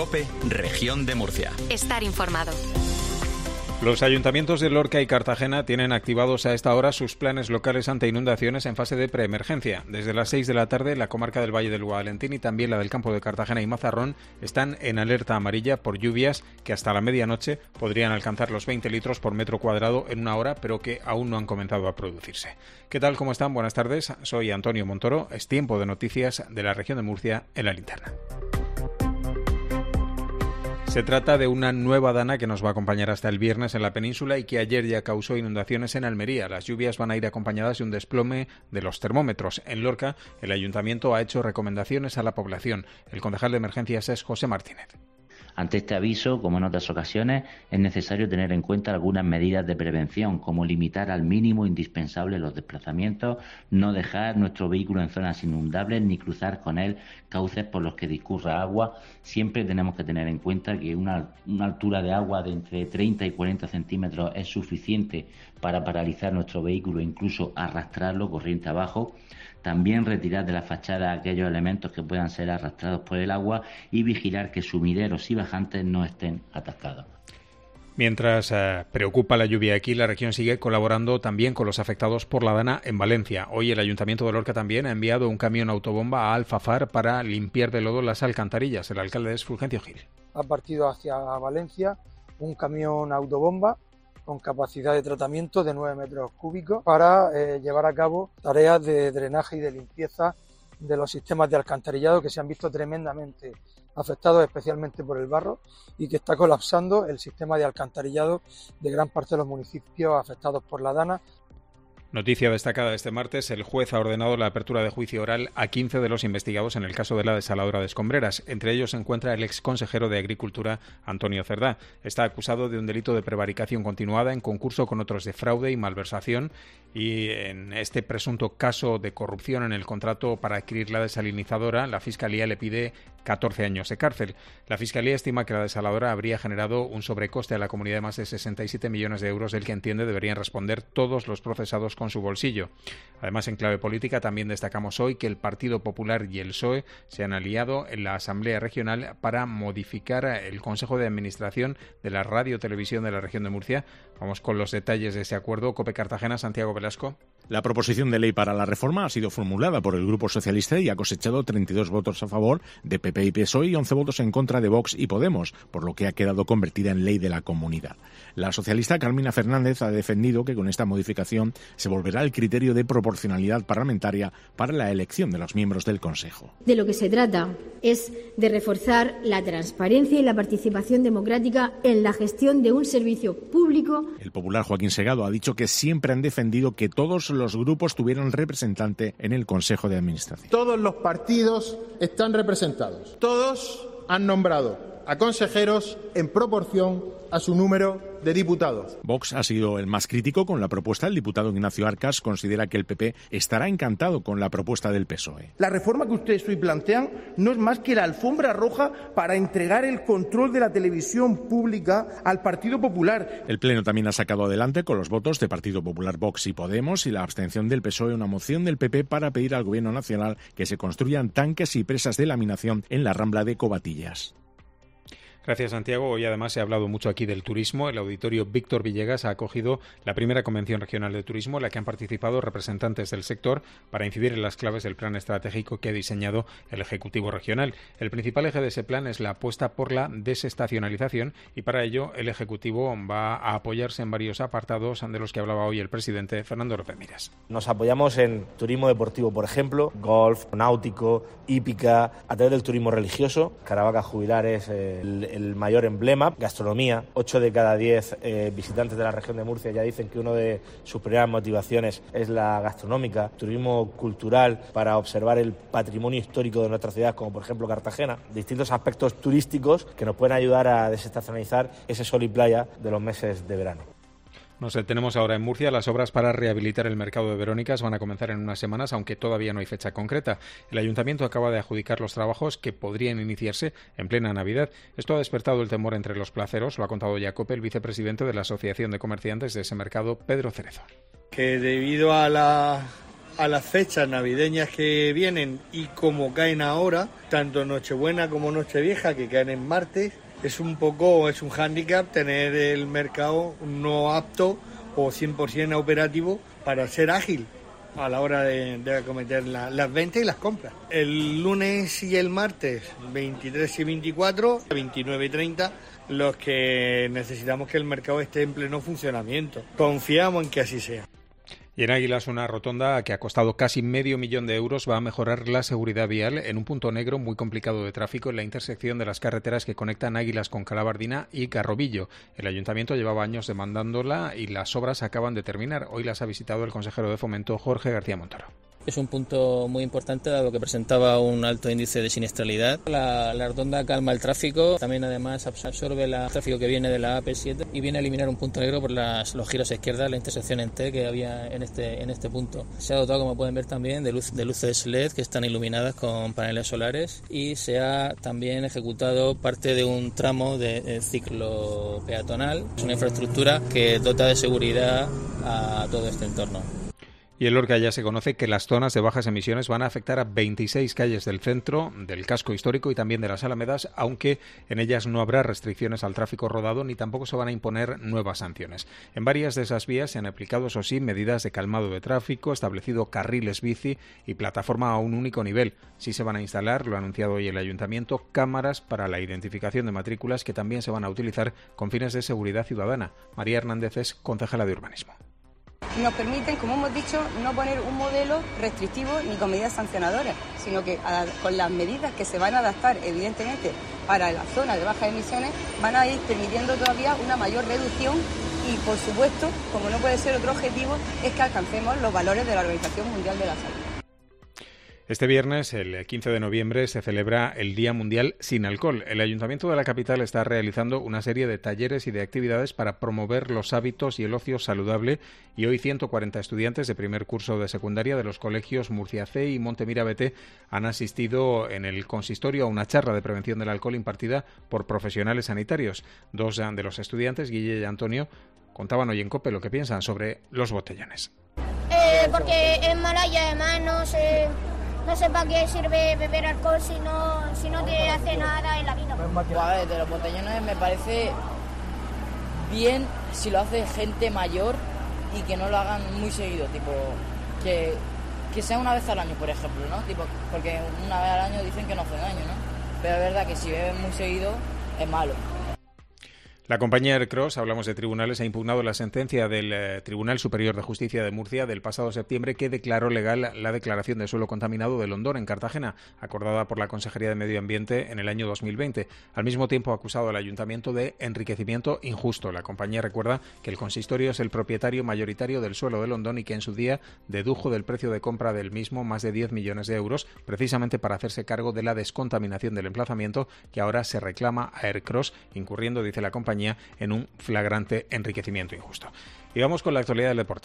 COPE, Región de Murcia. Estar informado. Los ayuntamientos de Lorca y Cartagena tienen activados a esta hora sus planes locales ante inundaciones en fase de preemergencia. Desde las 6 de la tarde, la comarca del Valle del Guadalentín y también la del Campo de Cartagena y Mazarrón están en alerta amarilla por lluvias que hasta la medianoche podrían alcanzar los 20 litros por metro cuadrado en una hora, pero que aún no han comenzado a producirse. ¿Qué tal? ¿Cómo están? Buenas tardes. Soy Antonio Montoro. Es tiempo de noticias de la región de Murcia en la linterna. Se trata de una nueva dana que nos va a acompañar hasta el viernes en la península y que ayer ya causó inundaciones en Almería. Las lluvias van a ir acompañadas de un desplome de los termómetros. En Lorca, el ayuntamiento ha hecho recomendaciones a la población. El concejal de emergencias es José Martínez. Ante este aviso, como en otras ocasiones, es necesario tener en cuenta algunas medidas de prevención, como limitar al mínimo indispensable los desplazamientos, no dejar nuestro vehículo en zonas inundables ni cruzar con él cauces por los que discurra agua. Siempre tenemos que tener en cuenta que una altura de agua de entre 30 y 40 centímetros es suficiente para paralizar nuestro vehículo e incluso arrastrarlo corriente abajo. También retirar de la fachada aquellos elementos que puedan ser arrastrados por el agua y vigilar que sumideros y bajantes no estén atascados. Mientras preocupa la lluvia aquí, la región sigue colaborando también con los afectados por la dana en Valencia. Hoy el Ayuntamiento de Lorca también ha enviado un camión autobomba a Alfafar para limpiar de lodo las alcantarillas. El alcalde es Fulgencio Gil. Ha partido hacia Valencia un camión autobomba con capacidad de tratamiento de 9 metros cúbicos para llevar a cabo tareas de drenaje y de limpieza de los sistemas de alcantarillado que se han visto tremendamente afectados, especialmente por el barro, y que está colapsando el sistema de alcantarillado de gran parte de los municipios afectados por la dana. Noticia destacada este martes, el juez ha ordenado la apertura de juicio oral a 15 de los investigados en el caso de la desaladora de Escombreras. Entre ellos se encuentra el exconsejero de Agricultura, Antonio Cerdá. Está acusado de un delito de prevaricación continuada en concurso con otros de fraude y malversación, y en este presunto caso de corrupción en el contrato para adquirir la desalinizadora, la Fiscalía le pide 14 años de cárcel. La Fiscalía estima que la desaladora habría generado un sobrecoste a la comunidad de más de 67 millones de euros, del que entiende deberían responder todos los procesados con su bolsillo. Además, en clave política, también destacamos hoy que el Partido Popular y el PSOE se han aliado en la Asamblea Regional para modificar el Consejo de Administración de la Radio Televisión de la región de Murcia. Vamos con los detalles de ese acuerdo. COPE Cartagena, Santiago Velasco. La proposición de ley para la reforma ha sido formulada por el Grupo Socialista y ha cosechado 32 votos a favor de PP y PSOE y 11 votos en contra de Vox y Podemos, por lo que ha quedado convertida en ley de la comunidad. La socialista Carmina Fernández ha defendido que con esta modificación se volverá al criterio de proporcionalidad parlamentaria para la elección de los miembros del Consejo. De lo que se trata es de reforzar la transparencia y la participación democrática en la gestión de un servicio público. El popular Joaquín Segado ha dicho que siempre han defendido que todos los grupos tuvieran representante en el Consejo de Administración. Todos los partidos están representados. Todos han nombrado a consejeros en proporción a su número de diputados. Vox ha sido el más crítico con la propuesta. El diputado Ignacio Arcas considera que el PP estará encantado con la propuesta del PSOE. La reforma que ustedes hoy plantean no es más que la alfombra roja para entregar el control de la televisión pública al Partido Popular. El Pleno también ha sacado adelante con los votos de Partido Popular, Vox y Podemos y la abstención del PSOE una moción del PP para pedir al Gobierno Nacional que se construyan tanques y presas de laminación en la Rambla de Covatillas. Gracias, Santiago. Hoy además se ha hablado mucho aquí del turismo. El Auditorio Víctor Villegas ha acogido la primera Convención Regional de Turismo, en la que han participado representantes del sector para incidir en las claves del plan estratégico que ha diseñado el Ejecutivo Regional. El principal eje de ese plan es la apuesta por la desestacionalización y para ello el Ejecutivo va a apoyarse en varios apartados de los que hablaba hoy el presidente Fernando López Miras. Nos apoyamos en turismo deportivo, por ejemplo, golf, náutico, hípica, a través del turismo religioso. Caravaca Jubilar es el mayor emblema. Gastronomía, 8 de cada 10 visitantes de la región de Murcia ya dicen que una de sus primeras motivaciones es la gastronómica. Turismo cultural para observar el patrimonio histórico de nuestra ciudad, como por ejemplo Cartagena. Distintos aspectos turísticos que nos pueden ayudar a desestacionalizar ese sol y playa de los meses de verano. Nos detenemos ahora en Murcia. Las obras para rehabilitar el mercado de Verónicas van a comenzar en unas semanas, aunque todavía no hay fecha concreta. El Ayuntamiento acaba de adjudicar los trabajos que podrían iniciarse en plena Navidad. Esto ha despertado el temor entre los placeros, lo ha contado ya COPE, el vicepresidente de la Asociación de Comerciantes de ese mercado, Pedro Cerezo. Que debido a la a las fechas navideñas que vienen y como caen ahora, tanto Nochebuena como Nochevieja, que caen en martes, es un hándicap tener el mercado no apto o 100% operativo para ser ágil a la hora de acometer las ventas y las compras. El lunes y el martes, 23 y 24, 29 y 30, los que necesitamos que el mercado esté en pleno funcionamiento. Confiamos en que así sea. Y en Águilas, una rotonda que ha costado casi $500,000 va a mejorar la seguridad vial en un punto negro muy complicado de tráfico en la intersección de las carreteras que conectan Águilas con Calabardina y Carrobillo. El ayuntamiento llevaba años demandándola y las obras acaban de terminar. Hoy las ha visitado el consejero de Fomento, Jorge García Montoro. Es un punto muy importante dado que presentaba un alto índice de siniestralidad. La rotonda calma el tráfico, también además absorbe el tráfico que viene de la AP7 y viene a eliminar un punto negro por los giros a izquierda, la intersección en T que había en este punto. Se ha dotado, como pueden ver también, de luces LED que están iluminadas con paneles solares y se ha también ejecutado parte de un tramo de ciclo peatonal. Es una infraestructura que dota de seguridad a todo este entorno. Y en Lorca ya se conoce que las zonas de bajas emisiones van a afectar a 26 calles del centro, del casco histórico y también de las Alamedas, aunque en ellas no habrá restricciones al tráfico rodado ni tampoco se van a imponer nuevas sanciones. En varias de esas vías se han aplicado, eso sí, medidas de calmado de tráfico, establecido carriles bici y plataforma a un único nivel. Sí se van a instalar, lo ha anunciado hoy el Ayuntamiento, cámaras para la identificación de matrículas que también se van a utilizar con fines de seguridad ciudadana. María Hernández es concejala de Urbanismo. Nos permiten, como hemos dicho, no poner un modelo restrictivo ni con medidas sancionadoras, sino que con las medidas que se van a adaptar, evidentemente, para la zona de bajas emisiones, van a ir permitiendo todavía una mayor reducción y, por supuesto, como no puede ser otro objetivo, es que alcancemos los valores de la Organización Mundial de la Salud. Este viernes, el 15 de noviembre, se celebra el Día Mundial Sin Alcohol. El Ayuntamiento de la capital está realizando una serie de talleres y de actividades para promover los hábitos y el ocio saludable y hoy 140 estudiantes de primer curso de secundaria de los colegios Murcia C y Montemira BT han asistido en el consistorio a una charla de prevención del alcohol impartida por profesionales sanitarios. Dos de los estudiantes, Guille y Antonio, contaban hoy en COPE lo que piensan sobre los botellones. Porque es mala y además no sé para qué sirve beber alcohol si no te hace nada en la vida. Pues de los botellones me parece bien si lo hace gente mayor y que no lo hagan muy seguido, tipo que sea una vez al año, por ejemplo, ¿no? Tipo, porque una vez al año dicen que no hace daño, ¿no? Pero es verdad que si beben muy seguido es malo. La compañía Aircross, hablamos de tribunales, ha impugnado la sentencia del Tribunal Superior de Justicia de Murcia del pasado septiembre que declaró legal la declaración de suelo contaminado de Londón en Cartagena, acordada por la Consejería de Medio Ambiente en el año 2020. Al mismo tiempo ha acusado al Ayuntamiento de enriquecimiento injusto. La compañía recuerda que el consistorio es el propietario mayoritario del suelo de Londón y que en su día dedujo del precio de compra del mismo más de 10 millones de euros, precisamente para hacerse cargo de la descontaminación del emplazamiento que ahora se reclama a Aircross, incurriendo, dice la compañía, en un flagrante enriquecimiento injusto. Y vamos con la actualidad del deporte.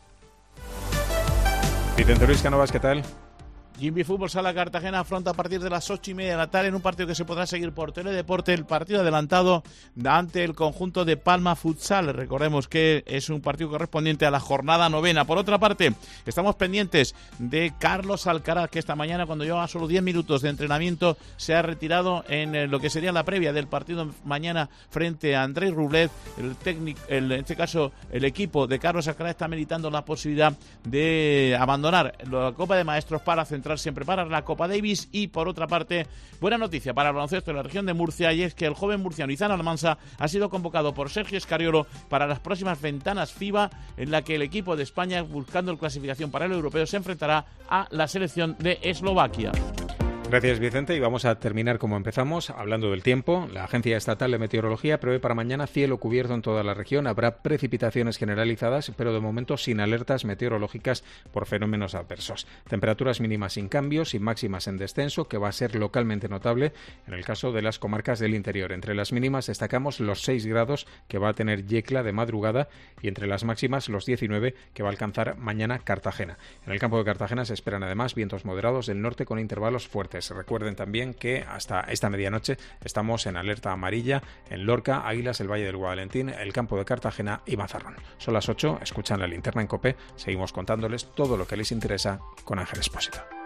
Vicente Luis Cánovas, ¿qué tal? Jimby Fútbol Sala Cartagena afronta a partir de las 8:30 de la tarde en un partido que se podrá seguir por Teledeporte, el partido adelantado ante el conjunto de Palma Futsal. Recordemos que es un partido correspondiente a la jornada 9. Por otra parte, estamos pendientes de Carlos Alcaraz, que esta mañana, cuando llevaba solo 10 minutos de entrenamiento, se ha retirado en lo que sería la previa del partido mañana frente a Andrés Rublev. En este caso, el equipo de Carlos Alcaraz está meditando la posibilidad de abandonar la Copa de Maestros para centrarse en preparar la Copa Davis. Y por otra parte, buena noticia para el baloncesto de la región de Murcia, y es que el joven murciano Izan Almansa ha sido convocado por Sergio Escariolo para las próximas ventanas FIBA, en la que el equipo de España, buscando la clasificación para el europeo, se enfrentará a la selección de Eslovaquia. Gracias, Vicente, y vamos a terminar como empezamos, hablando del tiempo. La Agencia Estatal de Meteorología prevé para mañana cielo cubierto en toda la región. Habrá precipitaciones generalizadas, pero de momento sin alertas meteorológicas por fenómenos adversos. Temperaturas mínimas sin cambios y máximas en descenso, que va a ser localmente notable en el caso de las comarcas del interior. Entre las mínimas destacamos los 6 grados que va a tener Yecla de madrugada y entre las máximas los 19 que va a alcanzar mañana Cartagena. En el campo de Cartagena se esperan además vientos moderados del norte con intervalos fuertes. deportes. Recuerden también que hasta esta medianoche estamos en alerta amarilla en Lorca, Águilas, el Valle del Guadalentín, el Campo de Cartagena y Mazarrón. Son las 8, escuchan la linterna en COPE, seguimos contándoles todo lo que les interesa con Ángel Expósito.